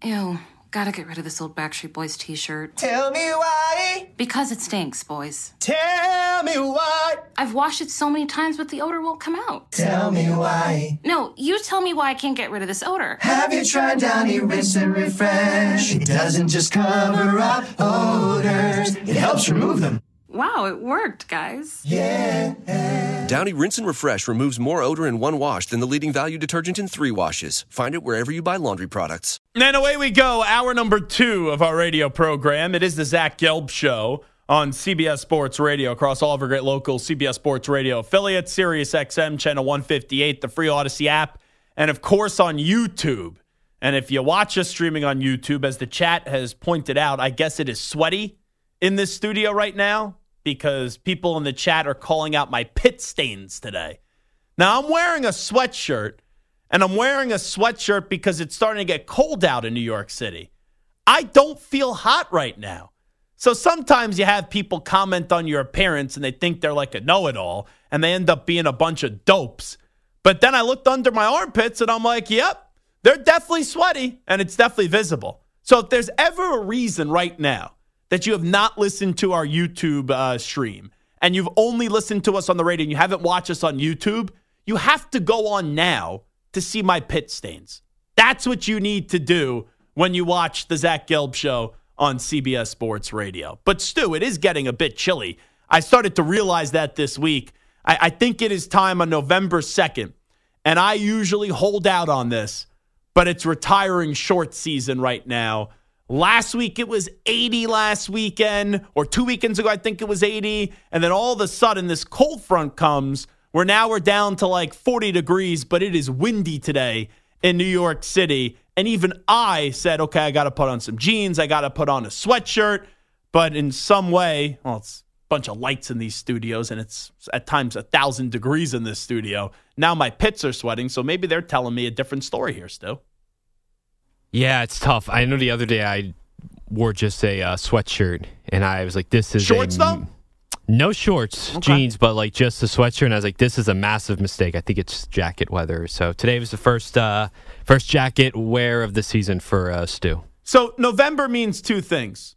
Ew, gotta get rid of this old Backstreet Boys t-shirt. Tell me why. Because it stinks, boys. Tell me why. I've washed it so many times, but the odor won't come out. Tell me why. No, you tell me why I can't get rid of this odor. Have you tried Downy Rinse and Refresh? It doesn't just cover up odors, it helps remove them. Wow, it worked, guys. Yeah. Downy Rinse and Refresh removes more odor in one wash than the leading value detergent in 3 washes. Find it wherever you buy laundry products. And away we go. Hour number 2 of our radio program. It is the Zach Gelb Show on CBS Sports Radio across all of our great local CBS Sports Radio affiliates, Sirius XM, channel 158, the free Odyssey app, and of course on YouTube. And if you watch us streaming on YouTube, as the chat has pointed out, I guess it is sweaty in this studio right now, because people in the chat are calling out my pit stains today. Now, I'm wearing a sweatshirt, and I'm wearing a sweatshirt because it's starting to get cold out in New York City. I don't feel hot right now. So sometimes you have people comment on your appearance, and they think they're like a know-it-all, and they end up being a bunch of dopes. But then I looked under my armpits, and I'm like, yep, they're definitely sweaty, and it's definitely visible. So if there's ever a reason right now that you have not listened to our YouTube stream, and you've only listened to us on the radio and you haven't watched us on YouTube, you have to go on now to see my pit stains. That's what you need to do when you watch the Zach Gelb Show on CBS Sports Radio. But Stu, it is getting a bit chilly. I started to realize that this week. I think it is time on November 2nd, and I usually hold out on this, but it's retiring short season right now. Last week, it was 80 last weekend, or 2 weekends ago, I think it was 80. And then all of a sudden, this cold front comes where now we're down to like 40 degrees, but it is windy today in New York City. And even I said, okay, I got to put on some jeans. I got to put on a sweatshirt. But in some way, well, it's a bunch of lights in these studios, and it's at times 1,000 degrees in this studio. Now my pits are sweating, so maybe they're telling me a different story here, Stu. Yeah, it's tough. I know the other day I wore just a sweatshirt, and I was like, this is shorts, though? No shorts, okay. Jeans, but like just a sweatshirt, and I was like, this is a massive mistake. I think it's jacket weather. So today was the first jacket wear of the season for Stu. So November means 2 things.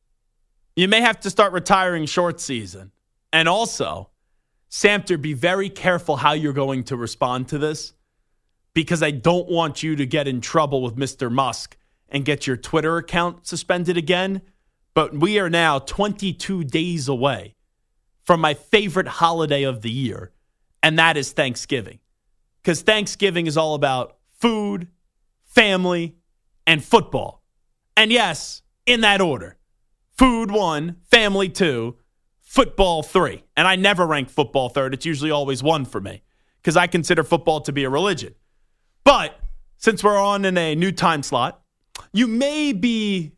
You may have to start retiring short season. And also, Samter, be very careful how you're going to respond to this, because I don't want you to get in trouble with Mr. Musk and get your Twitter account suspended again. But we are now 22 days away from my favorite holiday of the year, and that is Thanksgiving. Because Thanksgiving is all about food, family, and football. And yes, in that order. Food 1, family 2, football 3. And I never rank football third. It's usually always 1 for me, because I consider football to be a religion. But since we're on in a new time slot, you may be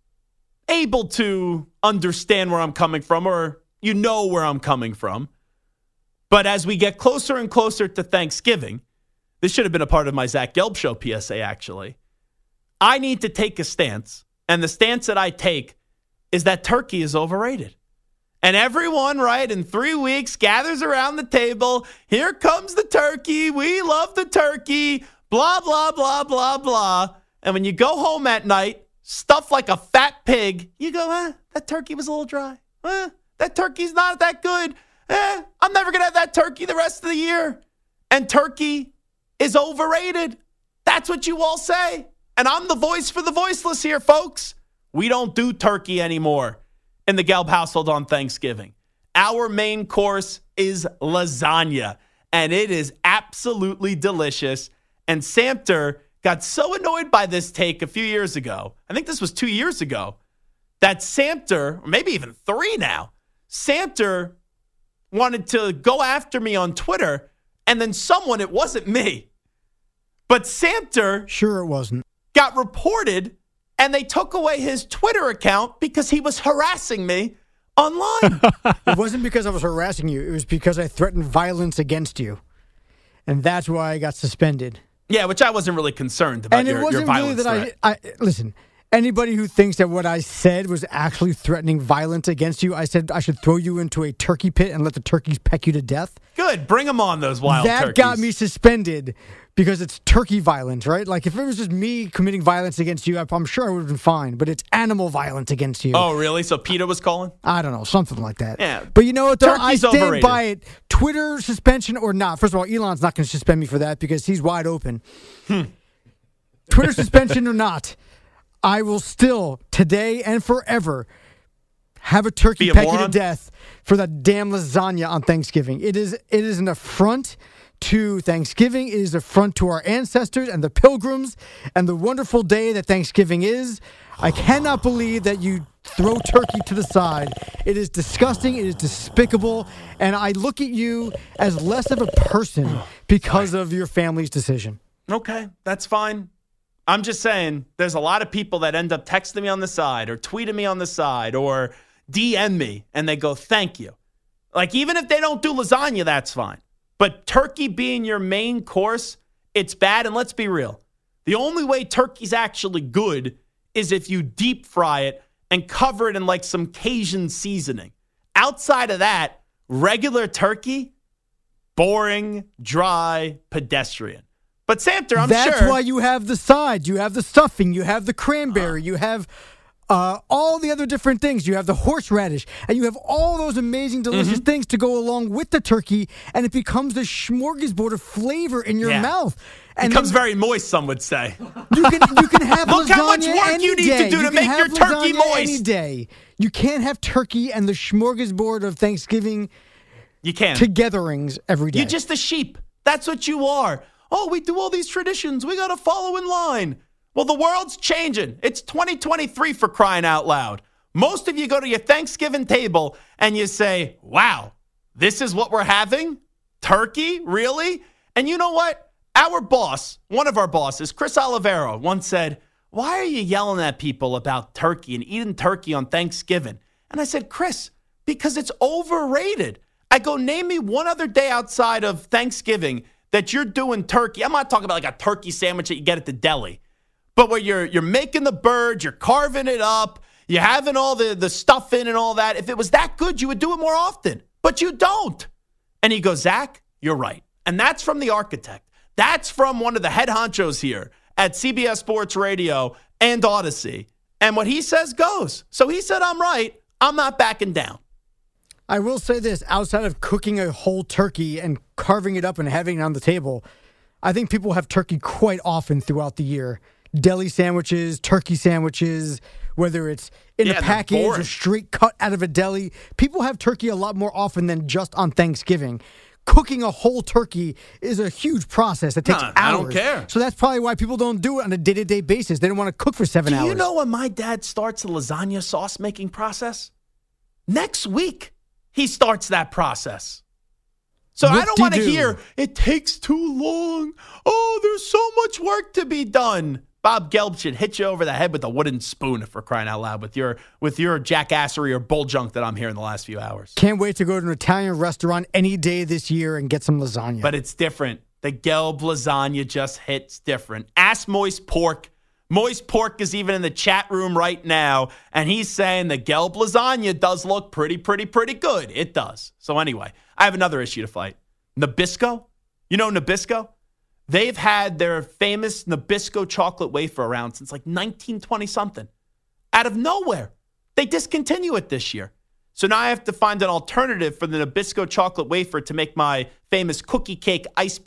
able to understand where I'm coming from, or you know where I'm coming from. But as we get closer and closer to Thanksgiving, this should have been a part of my Zach Gelb Show PSA, actually. I need to take a stance, and the stance that I take is that turkey is overrated. And everyone, right, in 3 weeks gathers around the table. Here comes the turkey. We love the turkey. Blah, blah, blah, blah, blah. And when you go home at night, stuffed like a fat pig, you go, that turkey was a little dry. That turkey's not that good. I'm never going to have that turkey the rest of the year. And turkey is overrated. That's what you all say. And I'm the voice for the voiceless here, folks. We don't do turkey anymore in the Gelb household on Thanksgiving. Our main course is lasagna, and it is absolutely delicious. And Samter got so annoyed by this take a few years ago, I think this was 2 years ago, that Samter, or maybe even 3 now, Samter wanted to go after me on Twitter, and then someone, it wasn't me, but Samter, sure it wasn't, got reported, and they took away his Twitter account because he was harassing me online. It wasn't because I was harassing you. It was because I threatened violence against you. And that's why I got suspended. Yeah, which I wasn't really concerned about your violence really that threat. Listen, anybody who thinks that what I said was actually threatening violence against you, I said I should throw you into a turkey pit and let the turkeys peck you to death. Good. Bring them on, those wild turkeys. That got me suspended because it's turkey violence, right? Like if it was just me committing violence against you, I'm sure I would have been fine. But it's animal violence against you. Oh, really? So PETA was calling? I don't know, something like that. Yeah. But you know what, though? I Turkey's stand overrated. by it. Twitter suspension or not. First of all, Elon's not going to suspend me for that because he's wide open. Twitter suspension or not, I will still, today and forever, have a turkey Be a peck you to moron? death for that damn lasagna on Thanksgiving. It is an affront to Thanksgiving. It is an affront to our ancestors and the pilgrims and the wonderful day that Thanksgiving is. I cannot believe that you throw turkey to the side. It is disgusting. It is despicable. And I look at you as less of a person because of your family's decision. Okay, that's fine. I'm just saying there's a lot of people that end up texting me on the side or tweeting me on the side or DM me and they go, thank you. Like, even if they don't do lasagna, that's fine. But turkey being your main course, it's bad. And let's be real. The only way turkey's actually good is if you deep fry it and cover it in like some Cajun seasoning. Outside of that, regular turkey, boring, dry, pedestrian. But Samter, I'm sure. That's why you have the sides. You have the stuffing. You have the cranberry. You have all the other different things. You have the horseradish. And you have all those amazing, delicious things to go along with the turkey. And it becomes the smorgasbord of flavor in your mouth. And Becomes very moist, some would say. you can have Look lasagna how much work any you need day. to do You to can make have your turkey lasagna moist. Any day. You can't have turkey and the smorgasbord of Thanksgiving You can. togetherings every day. You're just a sheep. That's what you are. Oh, we do all these traditions. We got to follow in line. Well, the world's changing. It's 2023 for crying out loud. Most of you go to your Thanksgiving table and you say, wow, this is what we're having? Turkey? Really? And you know what? Our boss, one of our bosses, Chris Olivero, once said, why are you yelling at people about turkey and eating turkey on Thanksgiving? And I said, Chris, because it's overrated. I go, name me one other day outside of Thanksgiving that you're doing turkey. I'm not talking about like a turkey sandwich that you get at the deli, but where you're making the bird, you're carving it up, you're having all the stuff in and all that. If it was that good, you would do it more often, but you don't. And he goes, Zach, you're right. And that's from the architect. That's from one of the head honchos here at CBS Sports Radio and Odyssey. And what he says goes. So he said, I'm right. I'm not backing down. I will say this, outside of cooking a whole turkey and carving it up and having it on the table, I think people have turkey quite often throughout the year. Deli sandwiches, turkey sandwiches, whether it's in a package or straight cut out of a deli. People have turkey a lot more often than just on Thanksgiving. Cooking a whole turkey is a huge process. It takes hours. I don't care. So that's probably why people don't do it on a day-to-day basis. They don't want to cook for 7 hours. Do you know when my dad starts the lasagna sauce making process? Next week. He starts that process. So I don't want to hear, it takes too long. Oh, there's so much work to be done. Bob Gelb should hit you over the head with a wooden spoon, if we're crying out loud, with your jackassery or bull junk that I'm hearing the last few hours. Can't wait to go to an Italian restaurant any day this year and get some lasagna. But it's different. The Gelb lasagna just hits different. Ask Moist Pork. Moist Pork is even in the chat room right now, and he's saying the Gelb lasagna does look pretty good. It does. So anyway, I have another issue to fight. Nabisco? You know Nabisco? They've had their famous Nabisco chocolate wafer around since like 1920-something. Out of nowhere, they discontinue it this year. So now I have to find an alternative for the Nabisco chocolate wafer to make my famous cookie cake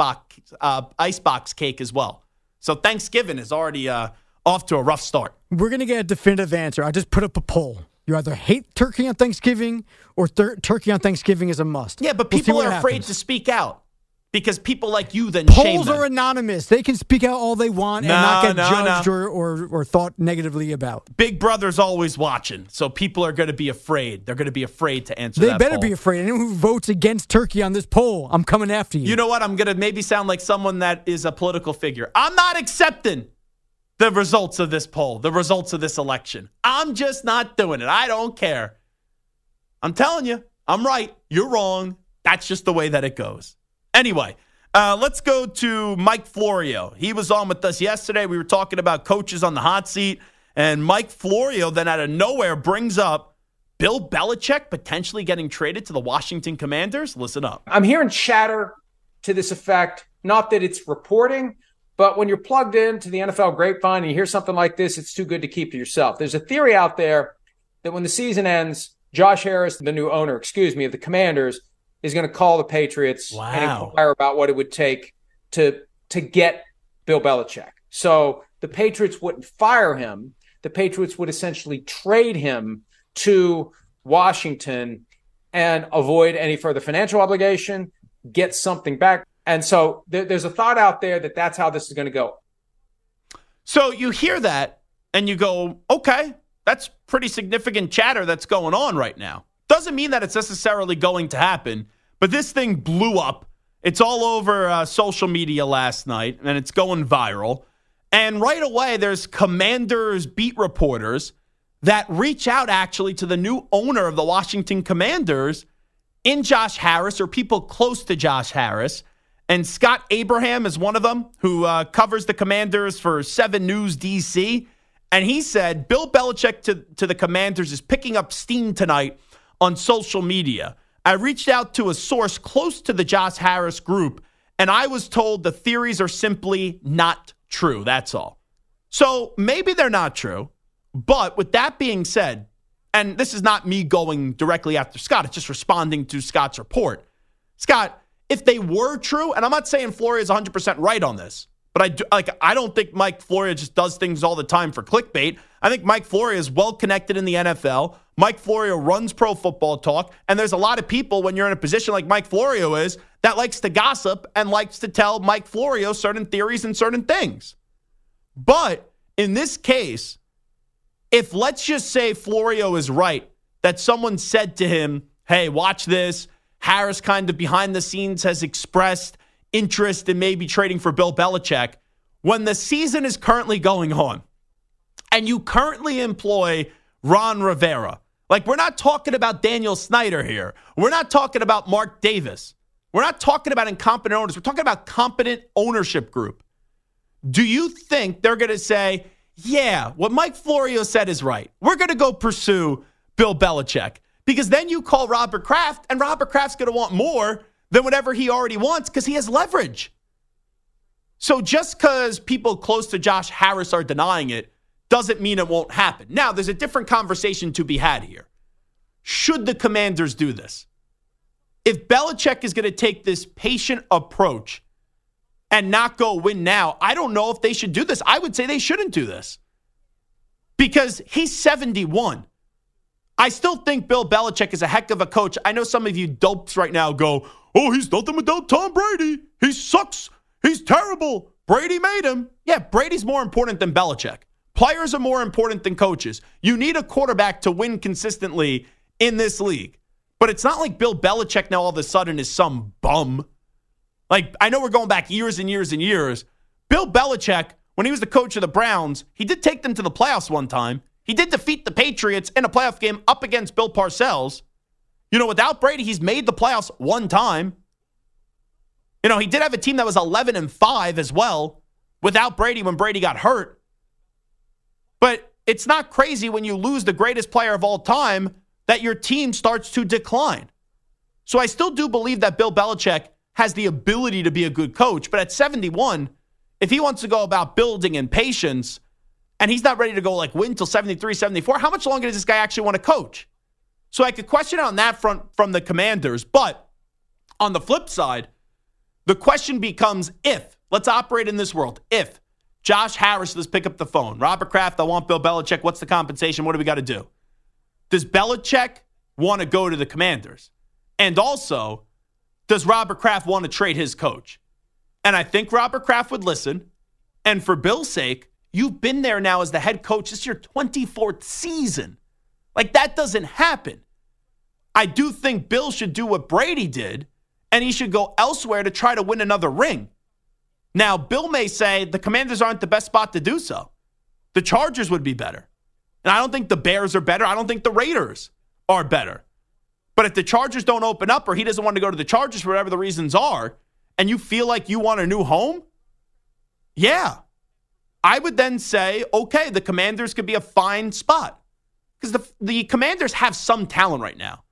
icebox cake as well. So Thanksgiving is already off to a rough start. We're going to get a definitive answer. I just put up a poll. You either hate turkey on Thanksgiving or turkey on Thanksgiving is a must. Yeah, but We'll people see are what afraid happens. to speak out because people like you then shame Polls them. are anonymous. They can speak out all they want and not get judged or thought negatively about. Big Brother's always watching, so people are going to be afraid. They're going to be afraid to answer They that better poll. be afraid. Anyone who votes against turkey on this poll, I'm coming after you. You know what? I'm going to maybe sound like someone that is a political figure. I'm not accepting the results of this poll, the results of this election. I'm just not doing it. I don't care. I'm telling you, I'm right. You're wrong. That's just the way that it goes. Anyway, let's go to Mike Florio. He was on with us yesterday. We were talking about coaches on the hot seat. And Mike Florio then out of nowhere brings up Bill Belichick potentially getting traded to the Washington Commanders. Listen up. I'm hearing chatter to this effect, not that it's reporting, but when you're plugged into the NFL grapevine and you hear something like this, it's too good to keep to yourself. There's a theory out there that when the season ends, Josh Harris, the new owner, of the Commanders, is going to call the Patriots and inquire about what it would take to get Bill Belichick. So the Patriots wouldn't fire him. The Patriots would essentially trade him to Washington and avoid any further financial obligation, get something back. And so there's a thought out there that that's how this is going to go. So you hear that and you go, okay, that's pretty significant chatter that's going on right now. Doesn't mean that it's necessarily going to happen, but this thing blew up. It's all over social media last night, and it's going viral. And right away, there's Commanders beat reporters that reach out actually to the new owner of the Washington Commanders in Josh Harris, or people close to Josh Harris. And Scott Abraham is one of them, who covers the Commanders for 7 News DC. And he said, Bill Belichick to the Commanders is picking up steam tonight on social media. I reached out to a source close to the Josh Harris group, and I was told the theories are simply not true. That's all. So maybe they're not true. But with that being said, and this is not me going directly after Scott, it's just responding to Scott's report. Scott, if they were true, and I'm not saying Florio is 100% right on this, but I don't think Mike Florio just does things all the time for clickbait. I think Mike Florio is well connected in the NFL. Mike Florio runs Pro Football Talk, and there's a lot of people when you're in a position like Mike Florio is that likes to gossip and likes to tell Mike Florio certain theories and certain things. But in this case, if let's just say Florio is right, that someone said to him, hey, watch this, Harris kind of behind the scenes has expressed interest in maybe trading for Bill Belichick. When the season is currently going on and you currently employ Ron Rivera, like we're not talking about Daniel Snyder here. We're not talking about Mark Davis. We're not talking about incompetent owners. We're talking about competent ownership group. Do you think they're going to say, yeah, what Mike Florio said is right. We're going to go pursue Bill Belichick? Because then you call Robert Kraft, and Robert Kraft's going to want more than whatever he already wants because he has leverage. So just because people close to Josh Harris are denying it doesn't mean it won't happen. Now, there's a different conversation to be had here. Should the Commanders do this? If Belichick is going to take this patient approach and not go win now, I don't know if they should do this. I would say they shouldn't do this because he's 71. I still think Bill Belichick is a heck of a coach. I know some of you dopes right now go, oh, he's nothing without Tom Brady. He sucks. He's terrible. Brady made him. Yeah, Brady's more important than Belichick. Players are more important than coaches. You need a quarterback to win consistently in this league. But it's not like Bill Belichick now all of a sudden is some bum. Like, I know we're going back years and years and years. Bill Belichick, when he was the coach of the Browns, he did take them to the playoffs one time. He did defeat the Patriots in a playoff game up against Bill Parcells. You know, without Brady, he's made the playoffs one time. You know, he did have a team that was 11-5 as well without Brady when Brady got hurt. But it's not crazy when you lose the greatest player of all time that your team starts to decline. So I still do believe that Bill Belichick has the ability to be a good coach. But at 71, if he wants to go about building and patience, and he's not ready to go like win till 73, 74, how much longer does this guy actually want to coach? So I could question it on that front from the Commanders. But on the flip side, the question becomes if, let's operate in this world, if Josh Harris does pick up the phone, Robert Kraft, I want Bill Belichick, what's the compensation? What do we got to do? Does Belichick want to go to the Commanders? And also, does Robert Kraft want to trade his coach? And I think Robert Kraft would listen. And for Bill's sake, you've been there now as the head coach. This is your 24th season. Like, that doesn't happen. I do think Bill should do what Brady did, and he should go elsewhere to try to win another ring. Now, Bill may say the Commanders aren't the best spot to do so. The Chargers would be better. And I don't think the Bears are better. I don't think the Raiders are better. But if the Chargers don't open up or he doesn't want to go to the Chargers for whatever the reasons are, and you feel like you want a new home, yeah. I would then say, okay, the Commanders could be a fine spot. Because the Commanders have some talent right now.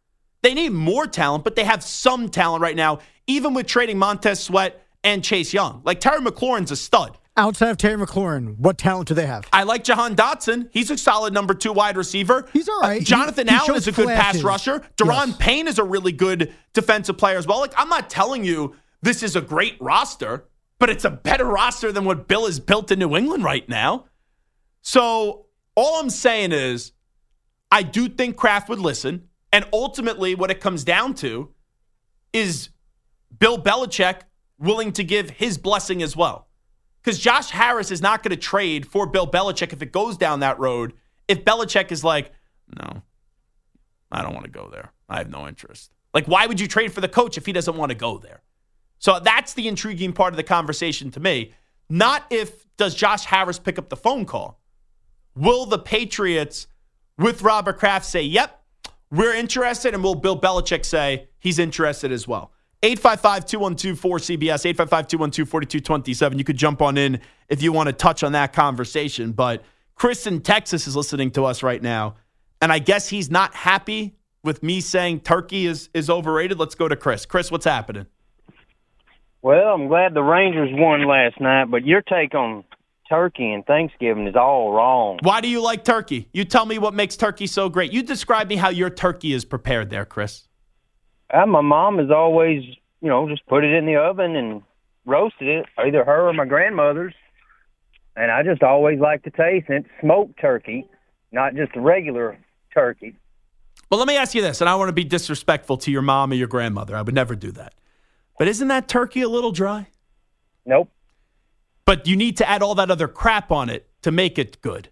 They need more talent, but they have some talent right now, even with trading Montez Sweat and Chase Young. Like, Terry McLaurin's a stud. Outside of Terry McLaurin, what talent do they have? I like Jahan Dotson. He's a solid number 2 wide receiver. He's all right. Jonathan He Allen shows is a good flashes. pass rusher. Deron Yes. Payne is a really good defensive player as well. Like, I'm not telling you this is a great roster, but it's a better roster than what Bill has built in New England right now. So all I'm saying is I do think Kraft would listen. And ultimately what it comes down to is Bill Belichick willing to give his blessing as well. Because Josh Harris is not going to trade for Bill Belichick if it goes down that road. If Belichick is like, no, I don't want to go there. I have no interest. Like, why would you trade for the coach if he doesn't want to go there? So that's the intriguing part of the conversation to me. Not if does Josh Harris pick up the phone call. Will the Patriots with Robert Kraft say, yep, we're interested, and will Bill Belichick say he's interested as well? 855-212-4CBS, 855-212-4227. You could jump on in if you want to touch on that conversation. But Chris in Texas is listening to us right now, and I guess he's not happy with me saying turkey is overrated. Let's go to Chris. Chris, what's happening? Well, I'm glad the Rangers won last night, but your take on turkey and Thanksgiving is all wrong. Why do you like turkey? You tell me what makes turkey so great. You describe me how your turkey is prepared there, Chris. My mom has always, just put it in the oven and roasted it, either her or my grandmother's. And I just always like to taste it. Smoked turkey, not just a regular turkey. Well, let me ask you this, and I want to be disrespectful to your mom or your grandmother. I would never do that. But isn't that turkey a little dry? Nope. But you need to add all that other crap on it to make it good.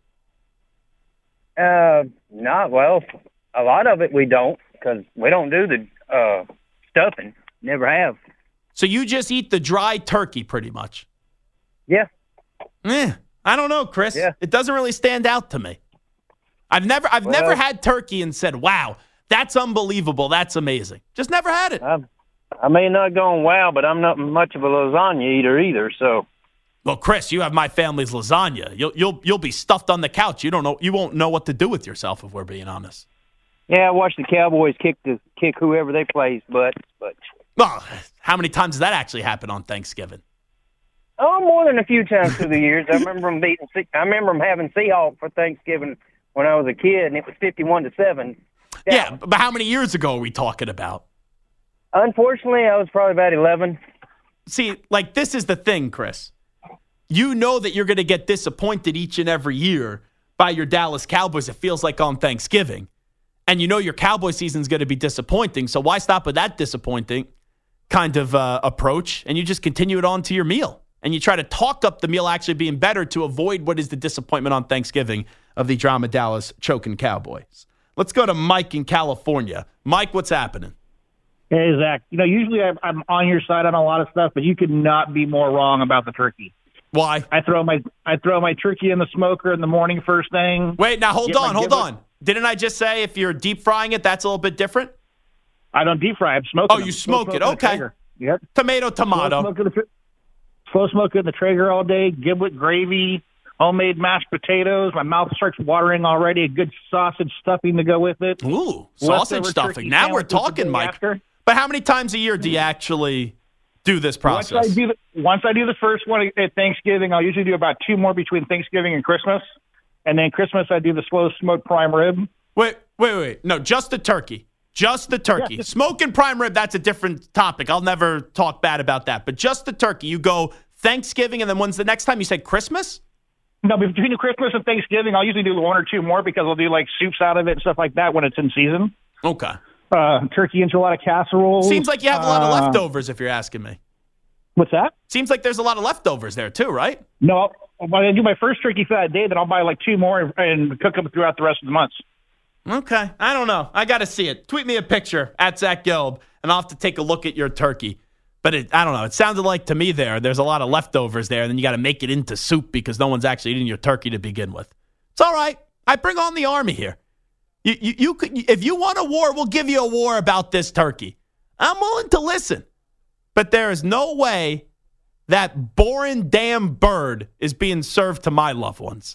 Not well. A lot of it we don't, because we don't do the stuffing. Never have. So you just eat the dry turkey pretty much? Yeah. I don't know, Chris. Yeah. It doesn't really stand out to me. I've never had turkey and said, wow, that's unbelievable. That's amazing. Just never had it. I may not go wow, but I'm not much of a lasagna eater either, so. Well, Chris, you have my family's lasagna. You'll be stuffed on the couch. You won't know what to do with yourself if we're being honest. Yeah, I watched the Cowboys kick whoever they play, but. Well, how many times does that actually happen on Thanksgiving? Oh, more than a few times through the years. I remember them having Seahawks for Thanksgiving when I was a kid, and it was 51-7. Yeah, but how many years ago are we talking about? Unfortunately, I was probably about 11. See, like, this is the thing, Chris. You know that you're going to get disappointed each and every year by your Dallas Cowboys, it feels like, on Thanksgiving. And you know your Cowboy season is going to be disappointing, so why stop with that disappointing kind of approach, and you just continue it on to your meal? And you try to talk up the meal actually being better to avoid what is the disappointment on Thanksgiving of the drama Dallas choking Cowboys. Let's go to Mike in California. Mike, what's happening? Hey, Zach. Usually I'm on your side on a lot of stuff, but you could not be more wrong about the turkey. Why? I throw my turkey in the smoker in the morning first thing. Wait, now hold on. Didn't I just say if you're deep frying it, that's a little bit different? I don't deep fry. I'm smoking. Oh, you smoke it. Okay. Yep. Tomato. Slow smoke in the Traeger all day. Giblet gravy, homemade mashed potatoes. My mouth starts watering already. A good sausage stuffing to go with it. Ooh, sausage stuffing. Now we're talking, Mike. After. But how many times a year do you actually do this process? Once I do the first one at Thanksgiving, I'll usually do about 2 more between Thanksgiving and Christmas. And then Christmas, I do the slow smoked prime rib. Wait. No, just the turkey. Just the turkey. Yeah. Smoking prime rib, that's a different topic. I'll never talk bad about that. But just the turkey. You go Thanksgiving, and then when's the next time? You said Christmas? No, between the Christmas and Thanksgiving, I'll usually do 1 or 2 more because I'll do like soups out of it and stuff like that when it's in season. Okay. Turkey enchilada casserole. Seems like you have a lot of leftovers if you're asking me. What's that? Seems like there's a lot of leftovers there too, right? No, when I do my first turkey for that day, then I'll buy like 2 more and cook them throughout the rest of the months. Okay. I don't know. I got to see it. Tweet me a picture at Zach Gelb, and I'll have to take a look at your turkey. But I don't know. It sounded like to me there's a lot of leftovers there, and then you got to make it into soup because no one's actually eating your turkey to begin with. It's all right. I bring on the army here. You could, if you want a war, we'll give you a war about this turkey. I'm willing to listen. But there is no way that boring damn bird is being served to my loved ones.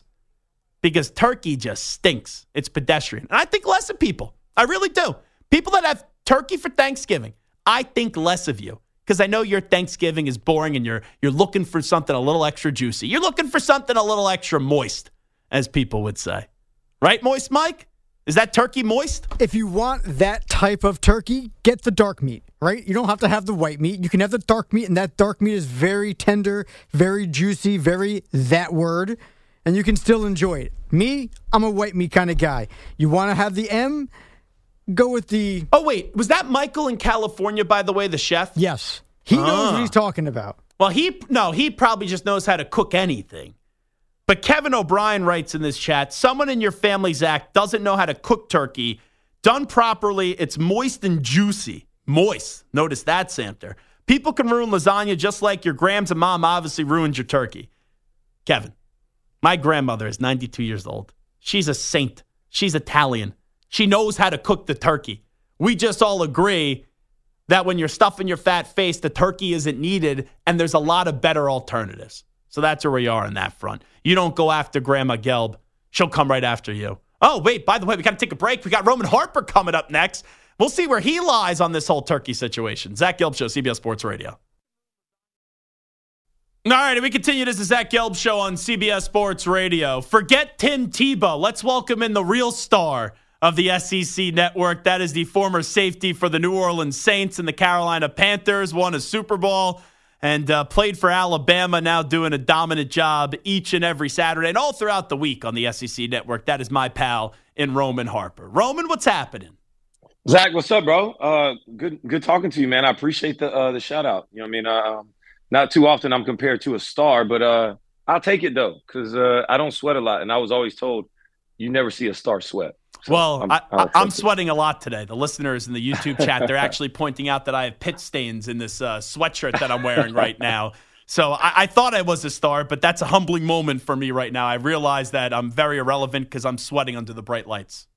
Because turkey just stinks. It's pedestrian. And I think less of people. I really do. People that have turkey for Thanksgiving. I think less of you because I know your Thanksgiving is boring and you're looking for something a little extra juicy. You're looking for something a little extra moist, as people would say. Right, Moist Mike? Is that turkey moist? If you want that type of turkey, get the dark meat, right? You don't have to have the white meat. You can have the dark meat, and that dark meat is very tender, very juicy, very that word, and you can still enjoy it. Me, I'm a white meat kind of guy. You want to have the M? Go with the... Oh, wait. Was that Michael in California, by the way, the chef? Yes. He knows what he's talking about. Well, he probably just knows how to cook anything. But Kevin O'Brien writes in this chat, someone in your family, Zach, doesn't know how to cook turkey. Done properly, it's moist and juicy. Moist. Notice that, Samter. People can ruin lasagna just like your grams and mom obviously ruined your turkey. Kevin, my grandmother is 92 years old. She's a saint. She's Italian. She knows how to cook the turkey. We just all agree that when you're stuffing your fat face, the turkey isn't needed, and there's a lot of better alternatives. So that's where we are on that front. You don't go after Grandma Gelb. She'll come right after you. Oh, wait, by the way, we got to take a break. We got Roman Harper coming up next. We'll see where he lies on this whole turkey situation. Zach Gelb Show, CBS Sports Radio. All right, we continue. This is Zach Gelb Show on CBS Sports Radio. Forget Tim Tebow. Let's welcome in the real star of the SEC network. That is the former safety for the New Orleans Saints and the Carolina Panthers, won a Super Bowl, and played for Alabama, now doing a dominant job each and every Saturday and all throughout the week on the SEC network. That is my pal in Roman Harper. Roman, what's happening? Zach, what's up, bro? Good talking to you, man. I appreciate the shout out. You know what I mean? Not too often I'm compared to a star, but I'll take it, though, because I don't sweat a lot. And I was always told you never see a star sweat. So well, I'm sweating a lot today. The listeners in the YouTube chat, they're actually pointing out that I have pit stains in this sweatshirt that I'm wearing right now. So I thought I was a star, but that's a humbling moment for me right now. I realize that I'm very irrelevant because I'm sweating under the bright lights.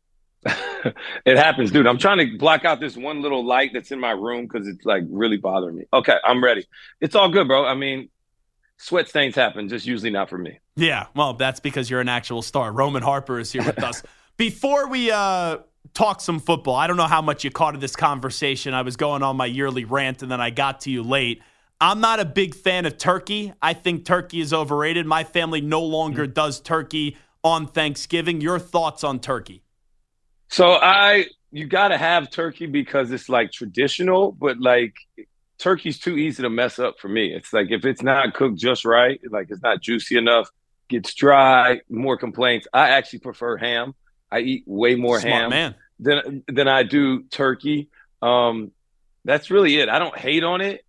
It happens, dude. I'm trying to block out this one little light that's in my room because it's like really bothering me. Okay, I'm ready. It's all good, bro. I mean, sweat stains happen, just usually not for me. Yeah, well, that's because you're an actual star. Roman Harper is here with us. Before we talk some football, I don't know how much you caught of this conversation. I was going on my yearly rant, and then I got to you late. I'm not a big fan of turkey. I think turkey is overrated. My family no longer does turkey on Thanksgiving. Your thoughts on turkey? So you got to have turkey because it's like traditional, but like turkey's too easy to mess up for me. It's like if it's not cooked just right, like it's not juicy enough, gets dry, more complaints. I actually prefer ham. I eat way more ham than I do turkey. That's really it. I don't hate on it.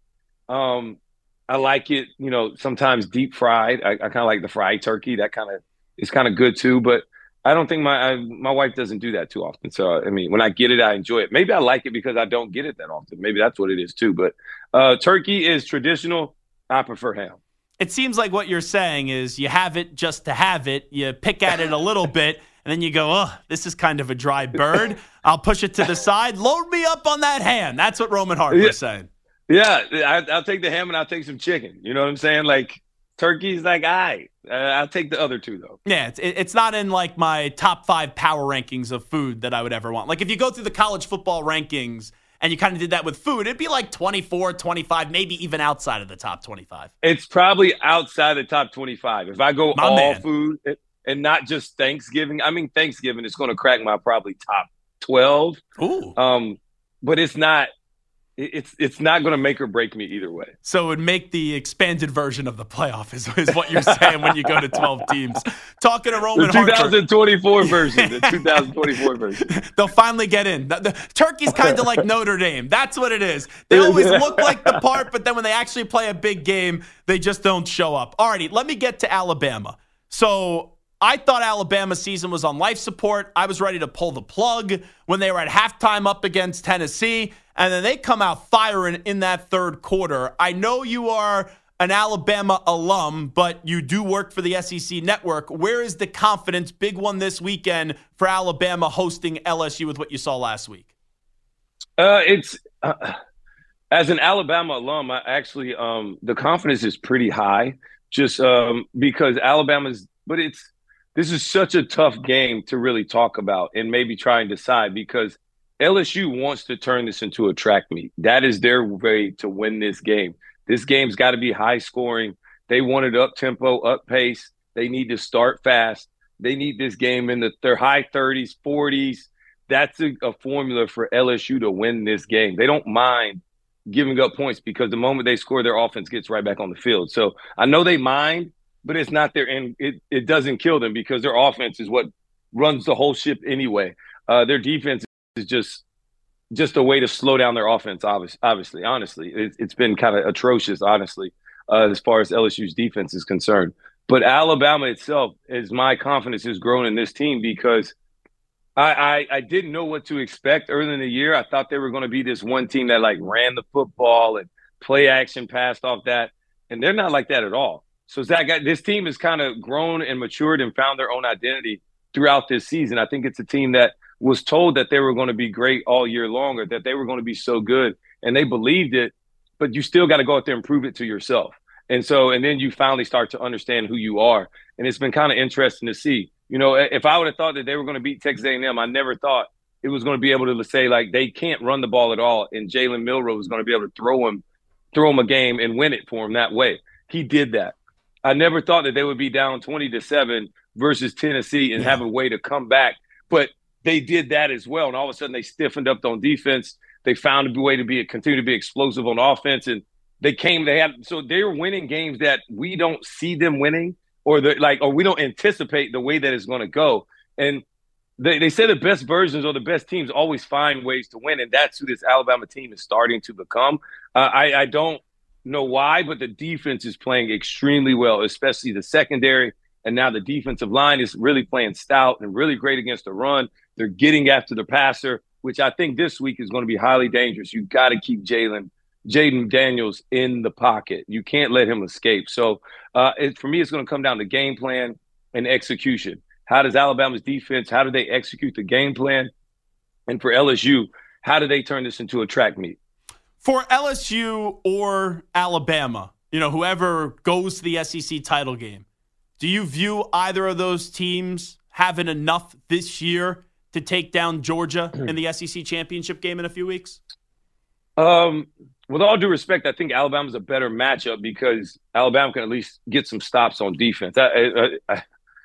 I like it, sometimes deep fried. I kind of like the fried turkey. That is kind of good too. But I don't think my wife doesn't do that too often. So, I mean, when I get it, I enjoy it. Maybe I like it because I don't get it that often. Maybe that's what it is too. But turkey is traditional. I prefer ham. It seems like what you're saying is you have it just to have it. You pick at it a little bit, and then you go, oh, this is kind of a dry bird. I'll push it to the side. Load me up on that ham. That's what Roman Harper is saying. Yeah, I'll take the ham and I'll take some chicken. You know what I'm saying? Like, turkey's like, I'll take the other two, though. Yeah, it's not in, like, my top 5 power rankings of food that I would ever want. Like, if you go through the college football rankings and you kind of did that with food, it'd be like 24, 25, maybe even outside of the top 25. It's probably outside the top 25. If I go food and not just Thanksgiving, I mean, Thanksgiving is going to crack my probably top 12. Ooh. But it's not. It's not going to make or break me either way. So it would make the expanded version of the playoff is what you're saying when you go to 12 teams. Talking to Roman Harper. The 2024 version. The 2024 version. They'll finally get in. The Turkey's kind of like Notre Dame. That's what it is. They always look like the part, but then when they actually play a big game, they just don't show up. All righty, let me get to Alabama. So I thought Alabama's season was on life support. I was ready to pull the plug when they were at halftime up against Tennessee. And then they come out firing in that third quarter. I know you are an Alabama alum, but you do work for the SEC network. Where is the confidence? Big one this weekend for Alabama hosting LSU with what you saw last week. It's as an Alabama alum, I actually the confidence is pretty high just because this is such a tough game to really talk about and maybe try and decide because LSU wants to turn this into a track meet. That is their way to win this game. This game's got to be high scoring. They want it up tempo, up pace. They need to start fast. They need this game in their high 30s, 40s. That's a formula for LSU to win this game. They don't mind giving up points because the moment they score, their offense gets right back on the field. So I know they mind, but it's not their end. It doesn't kill them because their offense is what runs the whole ship anyway. Their defense is just a way to slow down their offense, obviously. Honestly, it's been kind of atrocious, honestly, as far as LSU's defense is concerned. But Alabama itself, my confidence has grown in this team because I didn't know what to expect early in the year. I thought they were going to be this one team that like ran the football and play action passed off that, and they're not like that at all. So Zach, this team has kind of grown and matured and found their own identity throughout this season. I think it's a team that was told that they were going to be great all year long, or that they were going to be so good, and they believed it, but you still got to go out there and prove it to yourself. And then you finally start to understand who you are. And it's been kind of interesting to see. You know, if I would have thought that they were going to beat Texas A&M, I never thought it was going to be able to say, like, they can't run the ball at all, and Jalen Milroe was going to be able to throw him a game and win it for him that way. He did that. I never thought that they would be down 20-7 versus Tennessee and have a way to come back. But they did that as well, and all of a sudden they stiffened up on defense. They found a way to continue to be explosive on offense, and so they're winning games that we don't see them winning, or we don't anticipate the way that it's going to go. And they say the best versions or the best teams always find ways to win, and that's who this Alabama team is starting to become. I don't know why, but the defense is playing extremely well, especially the secondary. And now the defensive line is really playing stout and really great against the run. They're getting after the passer, which I think this week is going to be highly dangerous. You've got to keep Jaden Daniels in the pocket. You can't let him escape. So for me, it's going to come down to game plan and execution. How does Alabama's defense, how do they execute the game plan? And for LSU, how do they turn this into a track meet? For LSU or Alabama, whoever goes to the SEC title game, do you view either of those teams having enough this year to take down Georgia in the SEC championship game in a few weeks? With all due respect, I think Alabama's a better matchup because Alabama can at least get some stops on defense. I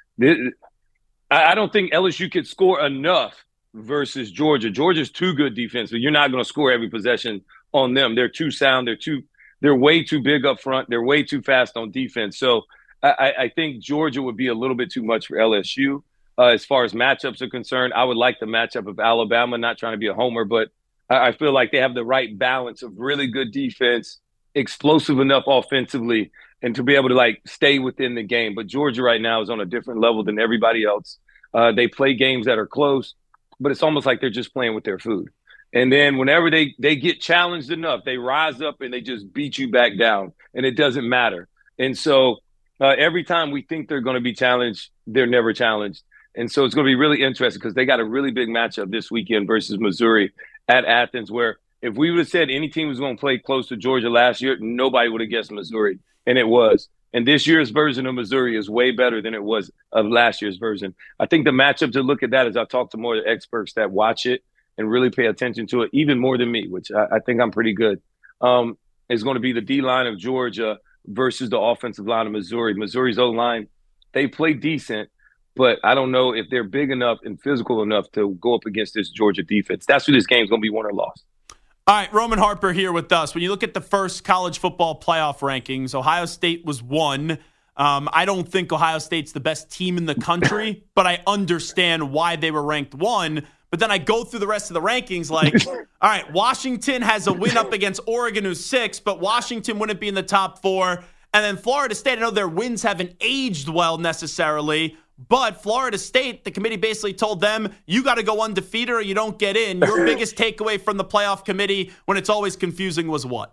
don't think LSU could score enough versus Georgia. Georgia's too good defense, but you're not going to score every possession on them. They're too sound. They're way too big up front. They're way too fast on defense. So I think Georgia would be a little bit too much for LSU. As far as matchups are concerned, I would like the matchup of Alabama, not trying to be a homer, but I feel like they have the right balance of really good defense, explosive enough offensively, and to be able to stay within the game. But Georgia right now is on a different level than everybody else. They play games that are close, but it's almost like they're just playing with their food. And then whenever they get challenged enough, they rise up and they just beat you back down, and it doesn't matter. And so every time we think they're going to be challenged, they're never challenged. And so it's going to be really interesting because they got a really big matchup this weekend versus Missouri at Athens, where if we would have said any team was going to play close to Georgia last year, nobody would have guessed Missouri, and it was. And this year's version of Missouri is way better than it was of last year's version. I think the matchup to look at that is I've talked to more of the experts that watch it and really pay attention to it, even more than me, which I think I'm pretty good, is going to be the D-line of Georgia versus the offensive line of Missouri. Missouri's O-line, they play decent, but I don't know if they're big enough and physical enough to go up against this Georgia defense. That's who this game's going to be, won or lost. All right, Roman Harper here with us. When you look at the first college football playoff rankings, Ohio State was 1. I don't think Ohio State's the best team in the country, but I understand why they were ranked 1. But then I go through the rest of the rankings all right, Washington has a win up against Oregon, who's 6, but Washington wouldn't be in the top 4. And then Florida State, I know their wins haven't aged well necessarily, but Florida State, the committee basically told them, you got to go undefeated or you don't get in. Your biggest takeaway from the playoff committee when it's always confusing was what?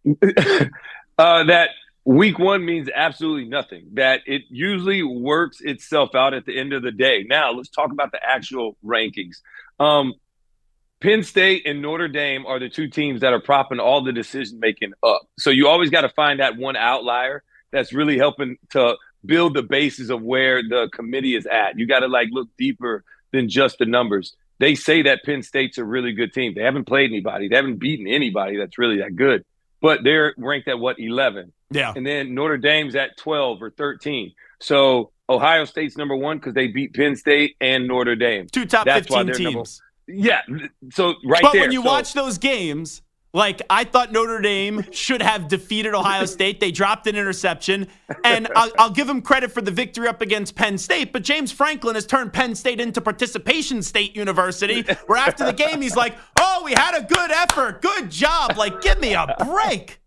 That week 1 means absolutely nothing, that it usually works itself out at the end of the day. Now, let's talk about the actual rankings. Penn State and Notre Dame are the 2 teams that are propping all the decision-making up. So you always got to find that one outlier that's really helping to build the basis of where the committee is at. You got to look deeper than just the numbers. they say that Penn State's a really good team. They haven't played anybody. They haven't beaten anybody that's really that good. But they're ranked at, 11? Yeah. And then Notre Dame's at 12 or 13. So Ohio State's number 1 because they beat Penn State and Notre Dame. 2 top That's 15 teams. Yeah. So right but there. When you watch those games, like I thought Notre Dame should have defeated Ohio State. They dropped an interception. And I'll give them credit for the victory up against Penn State. But James Franklin has turned Penn State into Participation State University, where after the game he's like, oh, we had a good effort. Good job. Like, give me a break.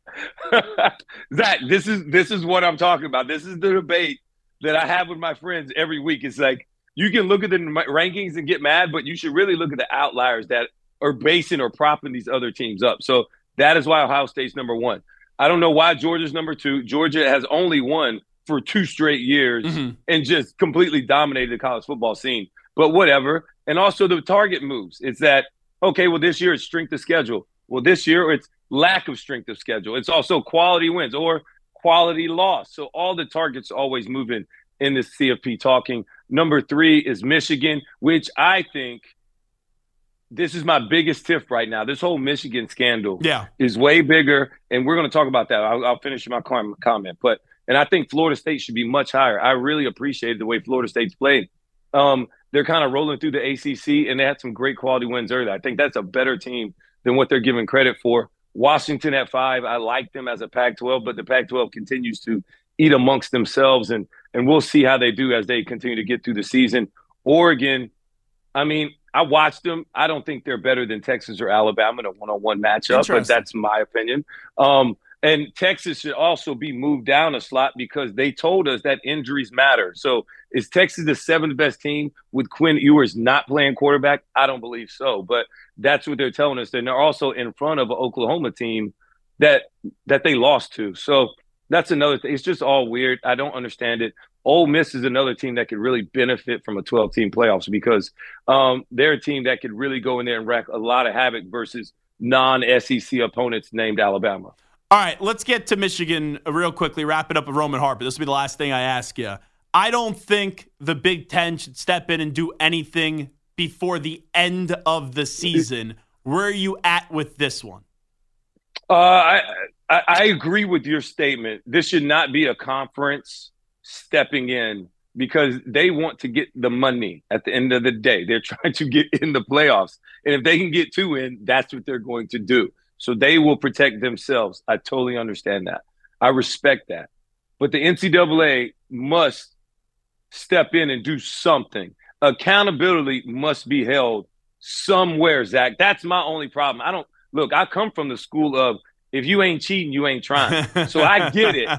Zach, this is what I'm talking about. This is the debate that I have with my friends every week. It's like, you can look at the rankings and get mad, but you should really look at the outliers that are basing or propping these other teams up. So that is why Ohio State's number 1. I don't know why Georgia's number 2. Georgia has only won for 2 straight years and just completely dominated the college football scene. But whatever. And also the target moves. It's that, okay, well, this year it's strength of schedule. Well, this year it's lack of strength of schedule. It's also quality wins or quality loss. So all the targets are always moving in this CFP talking. Number 3 is Michigan, which I think this is my biggest tiff right now. This whole Michigan scandal is way bigger, and we're going to talk about that. I'll finish my comment. And I think Florida State should be much higher. I really appreciated the way Florida State's played. They're kind of rolling through the ACC, and they had some great quality wins early. I think that's a better team than what they're given credit for. Washington at 5, I like them as a Pac-12, but the Pac-12 continues to eat amongst themselves, and we'll see how they do as they continue to get through the season. Oregon, I mean, I watched them. I don't think they're better than Texas or Alabama in a one-on-one matchup, but that's my opinion. And Texas should also be moved down a slot because they told us that injuries matter. So is Texas the 7th best team with Quinn Ewers not playing quarterback? I don't believe so, but that's what they're telling us. And they're also in front of an Oklahoma team that they lost to. So that's another thing. It's just all weird. I don't understand it. Ole Miss is another team that could really benefit from a 12-team playoffs because they're a team that could really go in there and wreak a lot of havoc versus non-SEC opponents named Alabama. All right, let's get to Michigan real quickly, wrap it up with Roman Harper. This will be the last thing I ask you. I don't think the Big Ten should step in and do anything before the end of the season. Where are you at with this one? I agree with your statement. This should not be a conference stepping in because they want to get the money at the end of the day. They're trying to get in the playoffs. And if they can get 2 in, that's what they're going to do. So they will protect themselves. I totally understand that. I respect that. But the NCAA must step in and do something. Accountability must be held somewhere, Zach. That's my only problem. I come from the school of if you ain't cheating, you ain't trying. So I get it.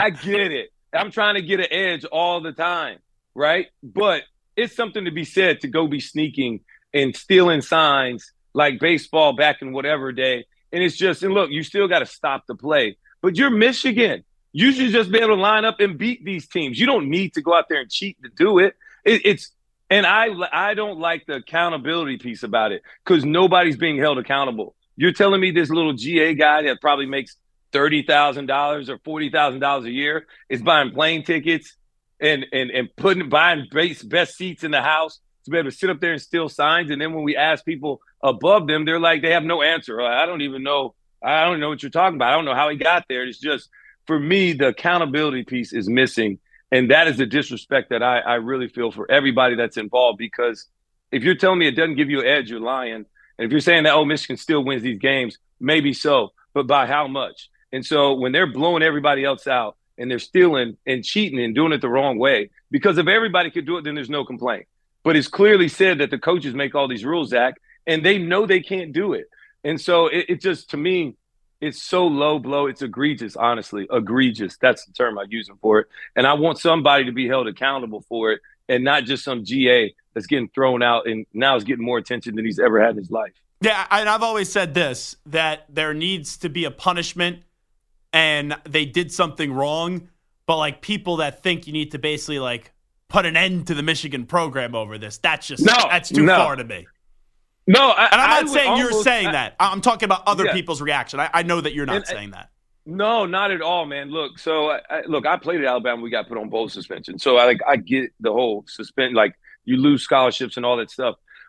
I'm trying to get an edge all the time, right? But it's something to be said to go be sneaking and stealing signs like baseball back in whatever day. And it's just, and look, you still got to stop the play. But you're Michigan. You should just be able to line up and beat these teams. You don't need to go out there and cheat to do it. And I don't like the accountability piece about it because nobody's being held accountable. You're telling me this little GA guy that probably makes $30,000 or $40,000 a year is buying plane tickets and buying best seats in the house to be able to sit up there and steal signs. And then when we ask people above them, they're like, they have no answer. I don't even know. I don't know what you're talking about. I don't know how he got there. It's just, for me, the accountability piece is missing. And that is the disrespect that I really feel for everybody that's involved, because if you're telling me it doesn't give you an edge, you're lying. And if you're saying that, Michigan still wins these games, maybe so, but by how much? And so when they're blowing everybody else out and they're stealing and cheating and doing it the wrong way, because if everybody could do it, then there's no complaint. But it's clearly said that the coaches make all these rules, Zach, and they know they can't do it. And so it just, to me, it's so low blow. It's egregious, honestly. Egregious. That's the term I'm using for it. And I want somebody to be held accountable for it and not just some GA that's getting thrown out and now is getting more attention than he's ever had in his life. Yeah, and I've always said this, that there needs to be a punishment and they did something wrong, but like people that think you need to basically like put an end to the Michigan program over this, that's too far to me. No, and I'm not saying you're saying that. I'm talking about other people's reaction. I know that you're not saying that. No, not at all, man. Look, so I played at Alabama. We got put on bowl suspension. So I get the whole suspend, like you lose scholarships and all that stuff.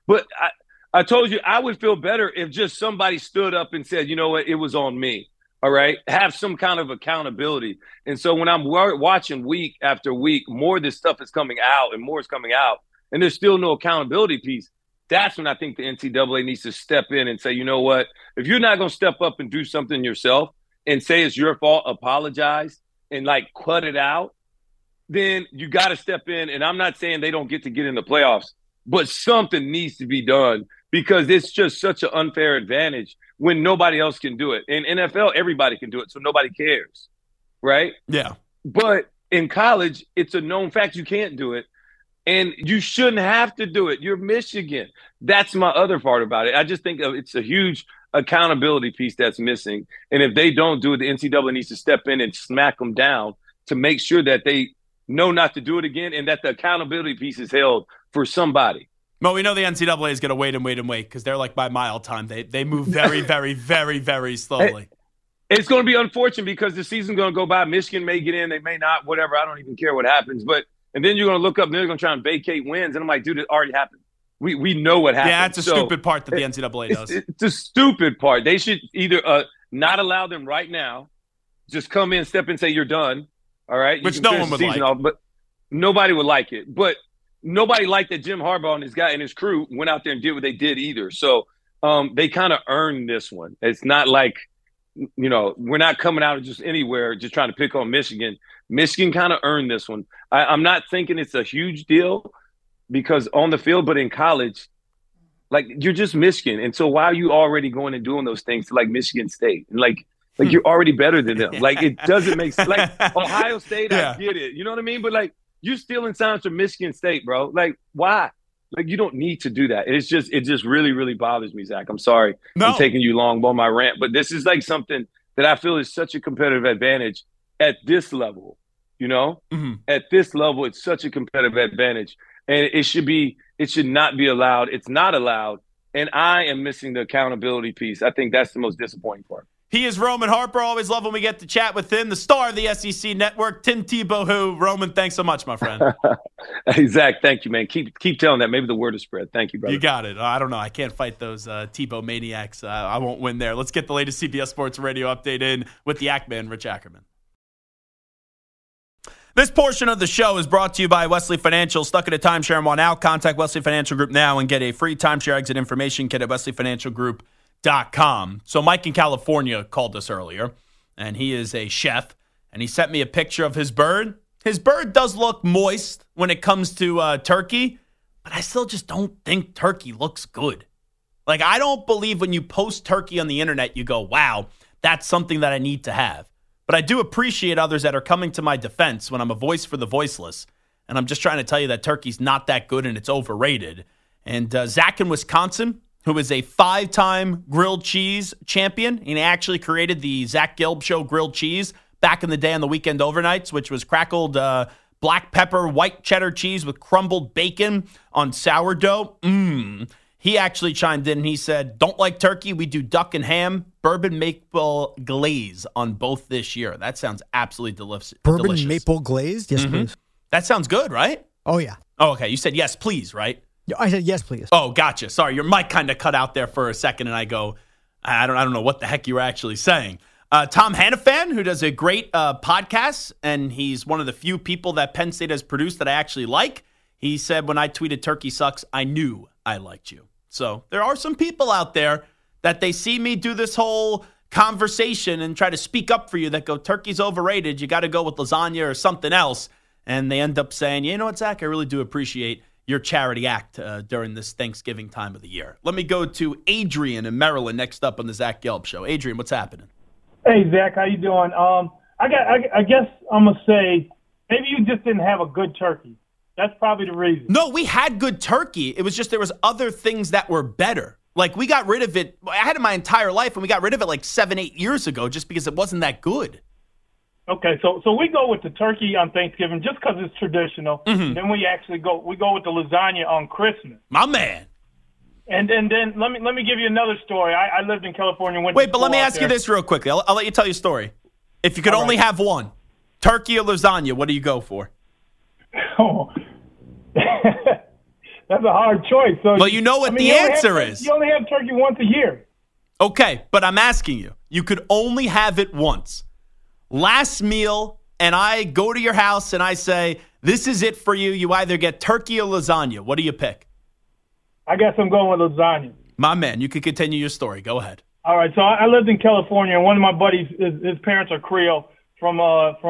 But I told you I would feel better if just somebody stood up and said, you know what, it was on me. All right. Have some kind of accountability. And so when I'm watching week after week, more of this stuff is coming out and more is coming out, and there's still no accountability piece. That's when I think the NCAA needs to step in and say, you know what, if you're not going to step up and do something yourself and say it's your fault, apologize and like cut it out, then you got to step in. And I'm not saying they don't get in the playoffs, but something needs to be done because it's just such an unfair advantage when nobody else can do it. In NFL, everybody can do it, so nobody cares, right? Yeah. But in college, it's a known fact you can't do it, and you shouldn't have to do it. You're Michigan. That's my other part about it. I just think it's a huge accountability piece that's missing, and if they don't do it, the NCAA needs to step in and smack them down to make sure that they know not to do it again and that the accountability piece is held for somebody. Well, we know the NCAA is going to wait because they're like by mile time. They move very, very, very, very slowly. It's going to be unfortunate because the season's going to go by. Michigan may get in. They may not, whatever. I don't even care what happens. And then you're going to look up and they're going to try and vacate wins. And I'm like, dude, it already happened. We know what happened. Yeah, that's a stupid part that the NCAA does. It's a stupid part. They should either not allow them right now, just come in, step in, say you're done. All right? Which no one would like. But nobody would like it. But nobody liked that Jim Harbaugh and his guy and his crew went out there and did what they did either. So they kind of earned this one. It's not like, we're not coming out of just anywhere just trying to pick on Michigan. Michigan kind of earned this one. I'm not thinking it's a huge deal because on the field, but in college, like you're just Michigan. And so why are you already going and doing those things to like Michigan State? And like you're already better than them. Like it doesn't make sense. Like Ohio State, yeah. I get it. You know what I mean? But like, you're stealing signs from Michigan State, bro. Like, why? Like, you don't need to do that. It just really, really bothers me, Zach. I'm sorry. I'm taking you long on my rant, but this is like something that I feel is such a competitive advantage at this level, Mm-hmm. At this level, it's such a competitive advantage. And it should not be allowed. It's not allowed. And I am missing the accountability piece. I think that's the most disappointing part. He is Roman Harper. Always love when we get to chat with him, the star of the SEC Network, Tim Tebow. Who, Roman, thanks so much, my friend. Hey, Zach, thank you, man. Keep telling that. Maybe the word is spread. Thank you, brother. You got it. I don't know. I can't fight those Tebow maniacs. I won't win there. Let's get the latest CBS Sports Radio update in with the Ackman, Rich Ackerman. This portion of the show is brought to you by Wesley Financial. Stuck in a timeshare and want out? Contact Wesley Financial Group now and get a free timeshare exit information kit at wesleyfinancialgroup.com. So Mike in California called us earlier, and he is a chef, and he sent me a picture of his bird. His bird does look moist when it comes to turkey, but I still just don't think turkey looks good. Like, I don't believe when you post turkey on the internet, you go, wow, that's something that I need to have. But I do appreciate others that are coming to my defense when I'm a voice for the voiceless, and I'm just trying to tell you that turkey's not that good and it's overrated. And Zach in Wisconsin, who is a 5-time grilled cheese champion. And he actually created the Zach Gelb Show grilled cheese back in the day on the weekend overnights, which was crackled black pepper, white cheddar cheese with crumbled bacon on sourdough. He actually chimed in and he said, don't like turkey, we do duck and ham, bourbon maple glaze on both this year. That sounds absolutely delicious. Bourbon maple glazed? Yes, please. That sounds good, right? Oh, yeah. Oh, okay. You said yes, please, right? I said yes, please. Oh, gotcha. Sorry, your mic kind of cut out there for a second, and I go, I don't know what the heck you were actually saying. Tom Hannafan, who does a great podcast, and he's one of the few people that Penn State has produced that I actually like. He said, when I tweeted turkey sucks, I knew I liked you. So there are some people out there that they see me do this whole conversation and try to speak up for you that go, turkey's overrated. You got to go with lasagna or something else. And they end up saying, you know what, Zach, I really do appreciate your charity act during this Thanksgiving time of the year. Let me go to Adrian in Maryland next up on the Zach Gelb Show. Adrian, what's happening? Hey, Zach, how you doing? I guess I'm going to say maybe you just didn't have a good turkey. That's probably the reason. No, we had good turkey. It was just there was other things that were better. Like, we got rid of it. I had it my entire life, and we got rid of it like 7-8 years ago just because it wasn't that good. Okay, so we go with the turkey on Thanksgiving just because it's traditional. Mm-hmm. Then we go with the lasagna on Christmas. My man. And then let me give you another story. I lived in California. Wait, but let me ask you this real quickly. I'll let you tell your story. If you could only have one, turkey or lasagna, what do you go for? Oh. that's a hard choice. So, Well, you know what the answer is. You only have turkey once a year. Okay, but I'm asking you. You could only have it once. Last meal, and I go to your house and I say, this is it for you. You either get turkey or lasagna. What do you pick? I guess I'm going with lasagna. My man, you can continue your story. Go ahead. All right, so I lived in California, and one of my buddies, his parents are Creole from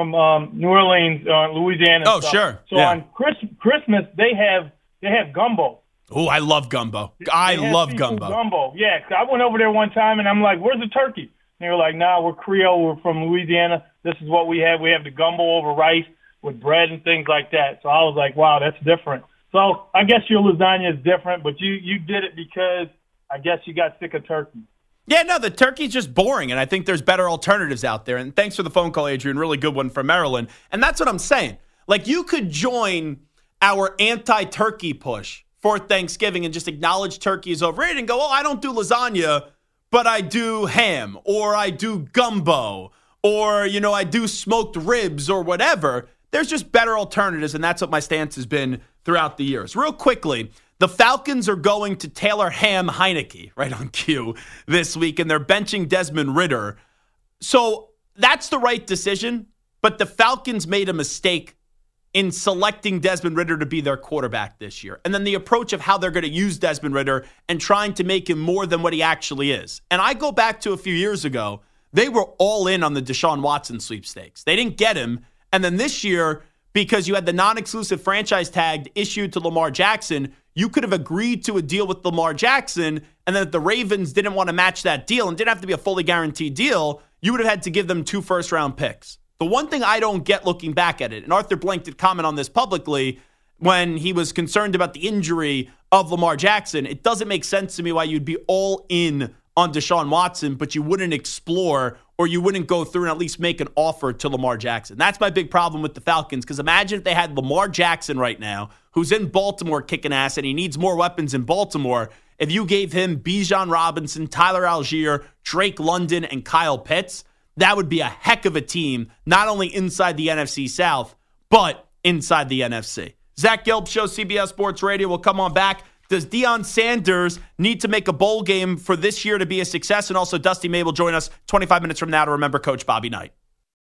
New Orleans, Louisiana. Oh, sure. So on Christmas, they have gumbo. Oh, I love gumbo. I love gumbo. Yeah, 'cause I went over there one time, and I'm like, where's the turkey? And they were like, nah, we're Creole. We're from Louisiana. This is what we have. We have the gumbo over rice with bread and things like that. So I was like, wow, that's different. So I guess your lasagna is different, but you did it because I guess you got sick of turkey. Yeah, no, the turkey's just boring, and I think there's better alternatives out there. And thanks for the phone call, Adrian. Really good one from Maryland. And that's what I'm saying. Like, you could join our anti-turkey push for Thanksgiving and just acknowledge turkey is overrated and go, oh, I don't do lasagna, but I do ham, or I do gumbo, or, I do smoked ribs or whatever. There's just better alternatives, and that's what my stance has been throughout the years. Real quickly, the Falcons are going to Taylor Ham Heineke right on cue this week, and they're benching Desmond Ridder. So that's the right decision, but the Falcons made a mistake in selecting Desmond Ridder to be their quarterback this year. And then the approach of how they're going to use Desmond Ridder and trying to make him more than what he actually is. And I go back to a few years ago, they were all in on the Deshaun Watson sweepstakes. They didn't get him. And then this year, because you had the non-exclusive franchise tag issued to Lamar Jackson, you could have agreed to a deal with Lamar Jackson, and then if the Ravens didn't want to match that deal and didn't have to be a fully guaranteed deal, you would have had to give them 2 first-round picks. The one thing I don't get looking back at it, and Arthur Blank did comment on this publicly when he was concerned about the injury of Lamar Jackson, it doesn't make sense to me why you'd be all in on Deshaun Watson, but you wouldn't explore or you wouldn't go through and at least make an offer to Lamar Jackson. That's my big problem with the Falcons, because imagine if they had Lamar Jackson right now, who's in Baltimore kicking ass, and he needs more weapons in Baltimore. If you gave him Bijan Robinson, Tyler Algier, Drake London, and Kyle Pitts, that would be a heck of a team, not only inside the NFC South, but inside the NFC. Zach Gelb Show, CBS Sports Radio. We'll come on back. Does Deion Sanders need to make a bowl game for this year to be a success? And also, Dusty May will join us 25 minutes from now to remember Coach Bobby Knight.